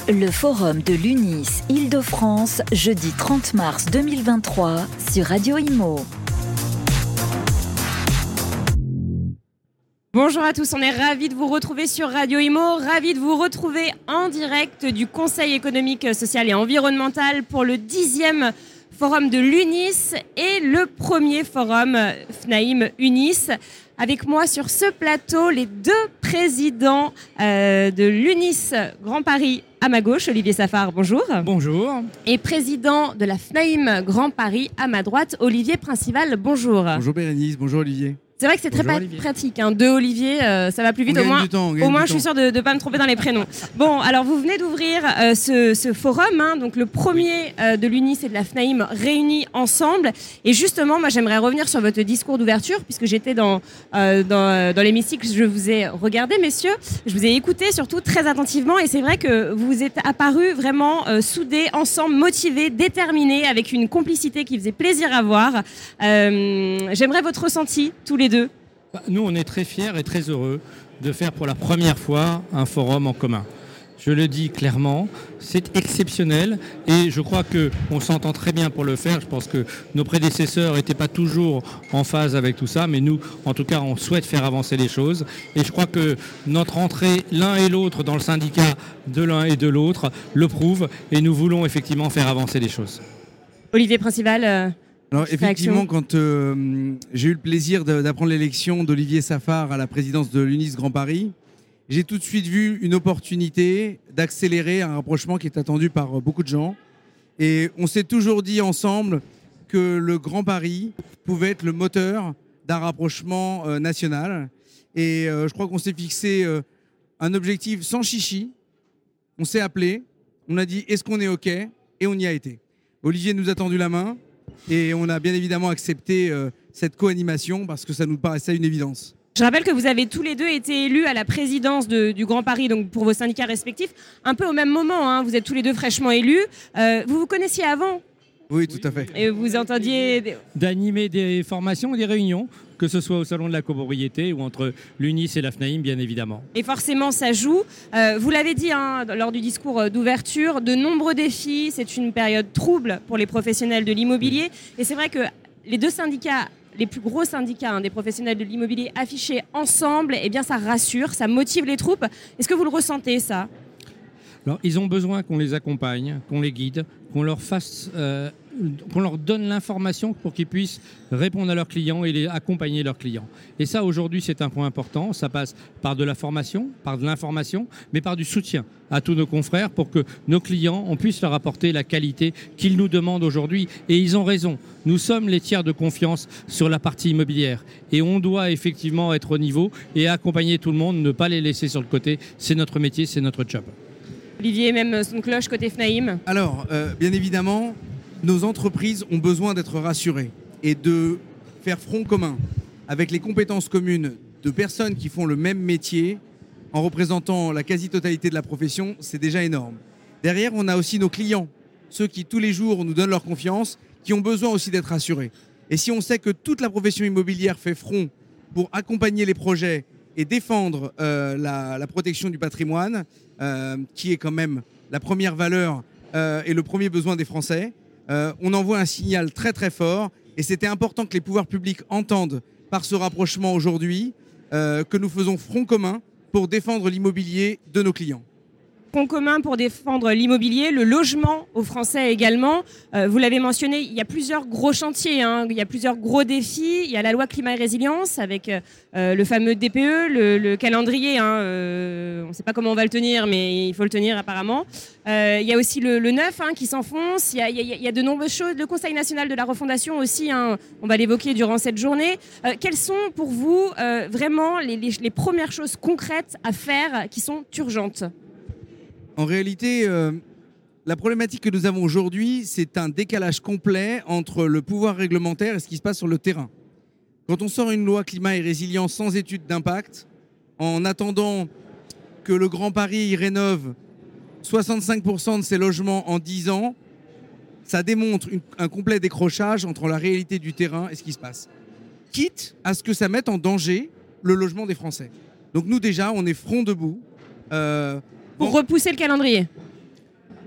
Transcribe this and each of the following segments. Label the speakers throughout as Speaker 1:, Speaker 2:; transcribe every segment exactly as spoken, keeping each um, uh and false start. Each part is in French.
Speaker 1: Le forum de l'UNIS Île-de-France, jeudi trente mars deux mille vingt-trois sur Radio Imo.
Speaker 2: Bonjour à tous, on est ravis de vous retrouver sur Radio Imo, ravis de vous retrouver en direct du Conseil économique, social et environnemental pour le dixième forum de l'UNIS et le premier forum FNAIM UNIS. Avec moi sur ce plateau, les deux présidents euh, de l'UNIS Grand Paris à ma gauche, Olivier Safar, bonjour.
Speaker 3: Bonjour.
Speaker 2: Et président de la FNAIM Grand Paris à ma droite, Olivier Principal, bonjour.
Speaker 4: Bonjour Bérénice, bonjour Olivier.
Speaker 2: C'est vrai que c'est très
Speaker 3: Bonjour,
Speaker 2: pa-
Speaker 3: Olivier.
Speaker 2: pratique, hein. Deux Olivier, euh, ça va plus vite.
Speaker 4: On
Speaker 2: Au
Speaker 4: gagne
Speaker 2: moins,
Speaker 4: du temps, on gagne
Speaker 2: au moins
Speaker 4: du
Speaker 2: je suis
Speaker 4: temps.
Speaker 2: sûre de ne pas me tromper dans les prénoms. Bon, alors vous venez d'ouvrir euh, ce, ce forum, hein, donc le premier euh, de l'UNIS et de la FNAIM réunis ensemble. Et justement, moi j'aimerais revenir sur votre discours d'ouverture, puisque j'étais dans, euh, dans, dans l'hémicycle, je vous ai regardé, messieurs, je vous ai écouté surtout très attentivement. Et c'est vrai que vous êtes apparus vraiment euh, soudés, ensemble, motivés, déterminés, avec une complicité qui faisait plaisir à voir. Euh, j'aimerais votre ressenti, tous les deux.
Speaker 3: Nous, on est très fiers et très heureux de faire pour la première fois un forum en commun. Je le dis clairement, c'est exceptionnel et je crois qu'on s'entend très bien pour le faire. Je pense que nos prédécesseurs n'étaient pas toujours en phase avec tout ça, mais nous, en tout cas, on souhaite faire avancer les choses. Et je crois que notre entrée l'un et l'autre dans le syndicat de l'un et de l'autre le prouve et nous voulons effectivement faire avancer les choses.
Speaker 2: Olivier Principal, euh,
Speaker 4: Alors effectivement,
Speaker 2: réaction.
Speaker 4: quand euh, j'ai eu le plaisir de- d'apprendre l'élection d'Olivier Safar à la présidence de l'UNIS Grand Paris, j'ai tout de suite vu une opportunité d'accélérer un rapprochement qui est attendu par euh, beaucoup de gens. Et on s'est toujours dit ensemble que le Grand Paris pouvait être le moteur d'un rapprochement euh, national. Et euh, je crois qu'on s'est fixé euh, un objectif sans chichi. On s'est appelé, on a dit est-ce qu'on est OK? Et on y a été. Olivier nous a tendu la main. Et on a bien évidemment accepté euh, cette co-animation parce que ça nous paraissait une évidence.
Speaker 2: je rappelle que vous avez tous les deux été élus à la présidence de- du Grand Paris, donc pour vos syndicats respectifs, un peu au même moment, hein. Vous êtes tous les deux fraîchement élus. Euh, vous vous connaissiez avant
Speaker 4: Oui, tout à fait.
Speaker 2: et vous entendiez... des-
Speaker 3: D'animer des formations et des réunions, que ce soit au Salon de la copropriété ou entre l'UNIS et la FNAIM, bien évidemment.
Speaker 2: Et forcément, ça joue. Euh, vous l'avez dit hein, lors du discours d'ouverture, de nombreux défis. C'est une période trouble pour les professionnels de l'immobilier. Et c'est vrai que les deux syndicats, les plus gros syndicats hein, des professionnels de l'immobilier affichés ensemble, eh bien, ça rassure, ça motive les troupes. Est-ce que vous le ressentez, ça ?
Speaker 3: Alors, ils ont besoin qu'on les accompagne, qu'on les guide, qu'on leur fasse, euh, qu'on leur donne l'information pour qu'ils puissent répondre à leurs clients et les accompagner leurs clients. Et ça, aujourd'hui, c'est un point important. Ça passe par de la formation, par de l'information, mais par du soutien à tous nos confrères pour que nos clients, on puisse leur apporter la qualité qu'ils nous demandent aujourd'hui. Et ils ont raison. Nous sommes les tiers de confiance sur la partie immobilière. Et on doit effectivement être au niveau et accompagner tout le monde, ne pas les laisser sur le côté. C'est notre métier, c'est notre job.
Speaker 2: Olivier, même son cloche côté FNAIM.
Speaker 4: Alors, euh, bien évidemment, nos entreprises ont besoin d'être rassurées et de faire front commun avec les compétences communes de personnes qui font le même métier en représentant la quasi-totalité de la profession, c'est déjà énorme. Derrière, on a aussi nos clients, ceux qui tous les jours nous donnent leur confiance, qui ont besoin aussi d'être rassurés. Et si on sait que toute la profession immobilière fait front pour accompagner les projets et défendre euh, la, la protection du patrimoine, euh, qui est quand même la première valeur euh, et le premier besoin des Français, euh, on envoie un signal très très fort. Et c'était important que les pouvoirs publics entendent par ce rapprochement aujourd'hui euh, que nous faisons front commun pour défendre l'immobilier de nos clients.
Speaker 2: Front commun pour défendre l'immobilier, le logement aux Français également. Euh, vous l'avez mentionné, il y a plusieurs gros chantiers, hein. Il y a plusieurs gros défis. Il y a la loi climat et résilience avec euh, le fameux D P E, le, le calendrier. Hein, euh, on ne sait pas comment on va le tenir, mais il faut le tenir apparemment. Euh, il y a aussi le, le neuf hein, qui s'enfonce. Il y, a, il, y a, il y a de nombreuses choses. Le Conseil national de la refondation aussi, hein, on va l'évoquer durant cette journée. Euh, quelles sont pour vous euh, vraiment les, les, les premières choses concrètes à faire qui sont urgentes ?
Speaker 4: En réalité, euh, la problématique que nous avons aujourd'hui, c'est un décalage complet entre le pouvoir réglementaire et ce qui se passe sur le terrain. Quand on sort une loi climat et résilience sans étude d'impact, en attendant que le Grand Paris rénove soixante-cinq pour cent de ses logements en dix ans, ça démontre une- un complet décrochage entre la réalité du terrain et ce qui se passe. Quitte à ce que ça mette en danger le logement des Français. Donc nous déjà, on est front debout. Euh,
Speaker 2: Pour repousser le calendrier.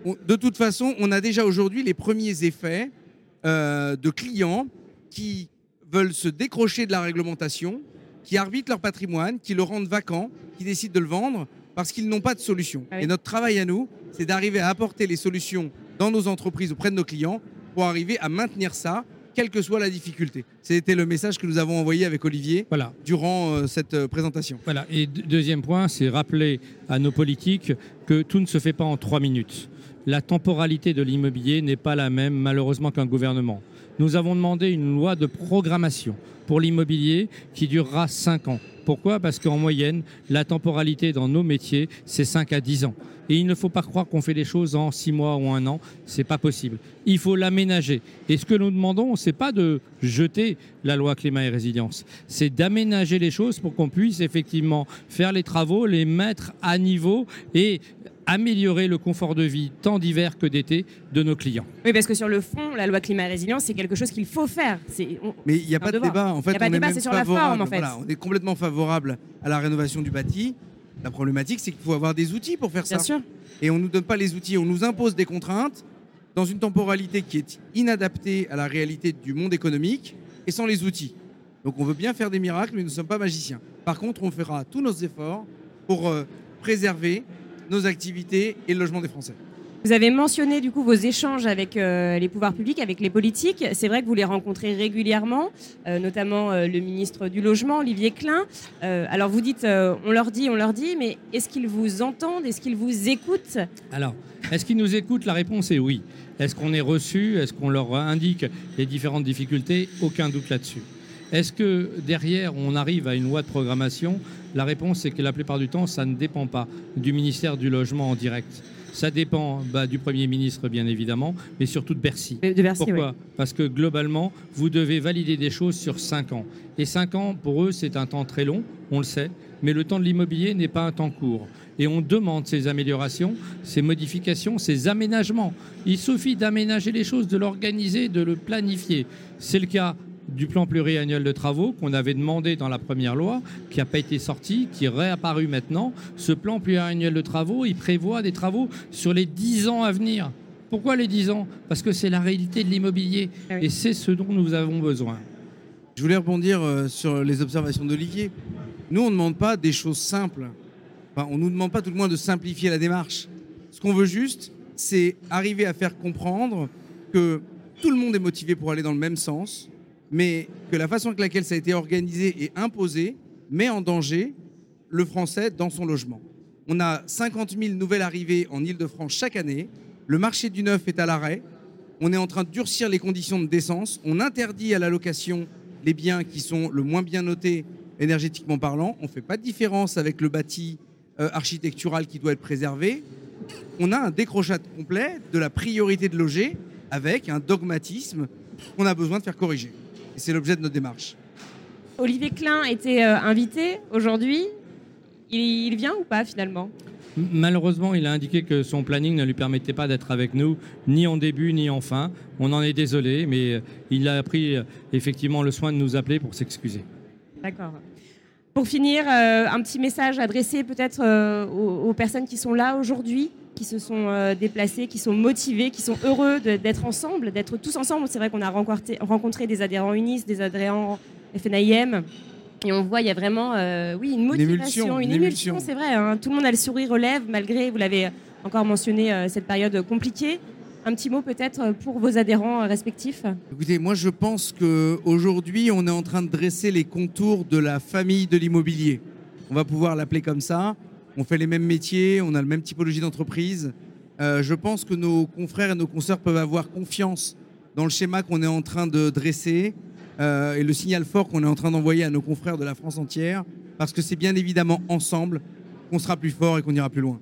Speaker 4: on, de toute façon, on a déjà aujourd'hui les premiers effets euh, de clients qui veulent se décrocher de la réglementation, qui arbitrent leur patrimoine, qui le rendent vacant, qui décident de le vendre parce qu'ils n'ont pas de solution. Ah oui. Et notre travail à nous, c'est d'arriver à apporter les solutions dans nos entreprises auprès de nos clients pour arriver à maintenir ça, quelle que soit la difficulté. C'était le message que nous avons envoyé avec Olivier voilà. durant euh, cette euh, présentation.
Speaker 3: Voilà. Et deuxième point, c'est rappeler à nos politiques que tout ne se fait pas en trois minutes. La temporalité de l'immobilier n'est pas la même, malheureusement, qu'un gouvernement. Nous avons demandé une loi de programmation pour l'immobilier qui durera cinq ans. Pourquoi ? Parce qu'en moyenne, la temporalité dans nos métiers, c'est cinq à dix ans. Et il ne faut pas croire qu'on fait les choses en six mois ou un an. Ce n'est pas possible. Il faut l'aménager. Et ce que nous demandons, ce n'est pas de jeter la loi climat et résilience. C'est d'aménager les choses pour qu'on puisse effectivement faire les travaux, les mettre à niveau et améliorer le confort de vie tant d'hiver que d'été de nos clients.
Speaker 2: Oui, parce que sur le fond, la loi climat et résilience, c'est quelque chose qu'il faut faire. C'est, on,
Speaker 4: Mais il n'y a pas de débat. En fait,
Speaker 2: il n'y a pas de débat, c'est sur la forme. En fait.
Speaker 4: Voilà, on est complètement favorable à la rénovation du bâti. La problématique, c'est qu'il faut avoir des outils pour faire
Speaker 2: Bien
Speaker 4: ça.
Speaker 2: Sûr.
Speaker 4: Et on ne nous donne pas les outils, on nous impose des contraintes dans une temporalité qui est inadaptée à la réalité du monde économique et sans les outils. Donc on veut bien faire des miracles, mais nous ne sommes pas magiciens. Par contre, on fera tous nos efforts pour euh, préserver nos activités et le logement des Français.
Speaker 2: Vous avez mentionné du coup vos échanges avec euh, les pouvoirs publics, avec les politiques. C'est vrai que vous les rencontrez régulièrement, euh, notamment euh, le ministre du Logement, Olivier Klein. Euh, alors vous dites, euh, on leur dit, on leur dit, mais est-ce qu'ils vous entendent ? Est-ce qu'ils vous écoutent ?
Speaker 3: Alors, est-ce qu'ils nous écoutent ? La réponse est oui. Est-ce qu'on est reçu ? Est-ce qu'on leur indique les différentes difficultés ? Aucun doute là-dessus. Est-ce que derrière, on arrive à une loi de programmation ? La réponse, c'est que la plupart du temps, ça ne dépend pas du ministère du Logement en direct. Ça dépend bah, du Premier ministre, bien évidemment, mais surtout de Bercy.
Speaker 2: De Bercy,
Speaker 3: Pourquoi ?
Speaker 2: oui.
Speaker 3: Parce que globalement, vous devez valider des choses sur cinq ans. Et cinq ans, pour eux, c'est un temps très long, on le sait, mais le temps de l'immobilier n'est pas un temps court. Et on demande ces améliorations, ces modifications, ces aménagements. Il suffit d'aménager les choses, de l'organiser, de le planifier. C'est le cas du plan pluriannuel de travaux qu'on avait demandé dans la première loi, qui n'a pas été sorti, qui est réapparu maintenant. Ce plan pluriannuel de travaux, il prévoit des travaux sur les dix ans à venir. Pourquoi les dix ans ? Parce que c'est la réalité de l'immobilier ah oui. et c'est ce dont nous avons besoin.
Speaker 4: Je voulais rebondir sur les observations d'Olivier. Nous, on ne demande pas des choses simples. Enfin, on ne nous demande pas tout le moins de simplifier la démarche. Ce qu'on veut juste, c'est arriver à faire comprendre que tout le monde est motivé pour aller dans le même sens, mais que la façon avec laquelle ça a été organisé et imposé met en danger le Français dans son logement. On a cinquante mille nouvelles arrivées en Île-de-France chaque année. Le marché du neuf est à l'arrêt. On est en train de durcir les conditions de décence. On interdit à la location les biens qui sont le moins bien notés énergétiquement parlant. On ne fait pas de différence avec le bâti euh, architectural qui doit être préservé. On a un décrochage complet de la priorité de loger avec un dogmatisme qu'on a besoin de faire corriger. Et c'est l'objet de notre démarche.
Speaker 2: Olivier Klein était euh, invité aujourd'hui. Il, il vient ou pas finalement ?
Speaker 3: Malheureusement, il a indiqué que son planning ne lui permettait pas d'être avec nous, ni en début, ni en fin. On en est désolé, mais il a pris effectivement le soin de nous appeler pour s'excuser.
Speaker 2: D'accord. Pour finir, euh, un petit message adressé peut-être euh, aux, aux personnes qui sont là aujourd'hui, qui se sont euh, déplacées, qui sont motivées, qui sont heureux de, d'être ensemble, d'être tous ensemble. C'est vrai qu'on a rencontré, rencontré des adhérents UNIS, des adhérents F N A I M. Et on voit, il y a vraiment euh, oui, une motivation,
Speaker 4: une émulsion,
Speaker 2: une émulsion, c'est vrai. Hein. Tout le monde a le sourire aux lèvres, malgré, vous l'avez encore mentionné, euh, cette période compliquée. Un petit mot peut-être pour vos adhérents respectifs ?
Speaker 4: Écoutez, moi je pense qu'aujourd'hui, on est en train de dresser les contours de la famille de l'immobilier. On va pouvoir l'appeler comme ça. On fait les mêmes métiers, on a la même typologie d'entreprise. Euh, je pense que nos confrères et nos consoeurs peuvent avoir confiance dans le schéma qu'on est en train de dresser euh, et le signal fort qu'on est en train d'envoyer à nos confrères de la France entière, parce que c'est bien évidemment ensemble qu'on sera plus fort et qu'on ira plus loin.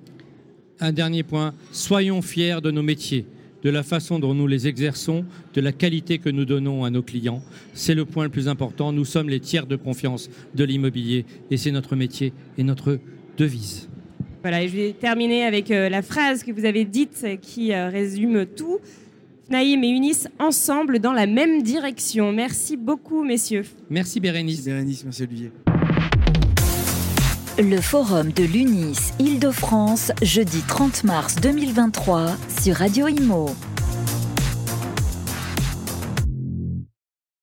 Speaker 3: Un dernier point, soyons fiers de nos métiers, de la façon dont nous les exerçons, de la qualité que nous donnons à nos clients. C'est le point le plus important. Nous sommes les tiers de confiance de l'immobilier et c'est notre métier et notre devise.
Speaker 2: Voilà, et je vais terminer avec euh, la phrase que vous avez dite qui euh, résume tout. F N A I M et UNIS ensemble dans la même direction. Merci beaucoup, messieurs.
Speaker 3: Merci Bérénice.
Speaker 4: Merci Bérénice, merci Olivier.
Speaker 1: Le forum de l'U N I S Île-de-France, jeudi trente mars deux mille vingt-trois sur Radio Imo.